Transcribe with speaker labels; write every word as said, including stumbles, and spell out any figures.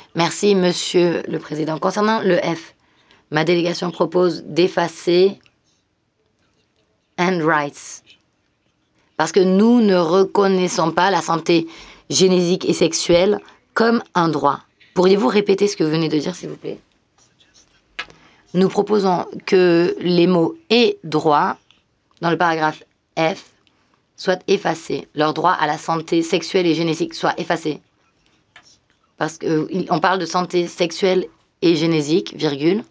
Speaker 1: Merci, Monsieur le Président. Concernant le F, ma délégation propose d'effacer and rights parce que nous ne reconnaissons pas la santé génésique et sexuelle comme un droit. Pourriez-vous répéter ce que vous venez de dire, s'il vous plaît? Nous proposons que les mots « et droit » dans le paragraphe F soient effacés. Leur droit à la santé sexuelle et génésique soit effacé. Parce qu'on parle de santé sexuelle et génésique, virgule.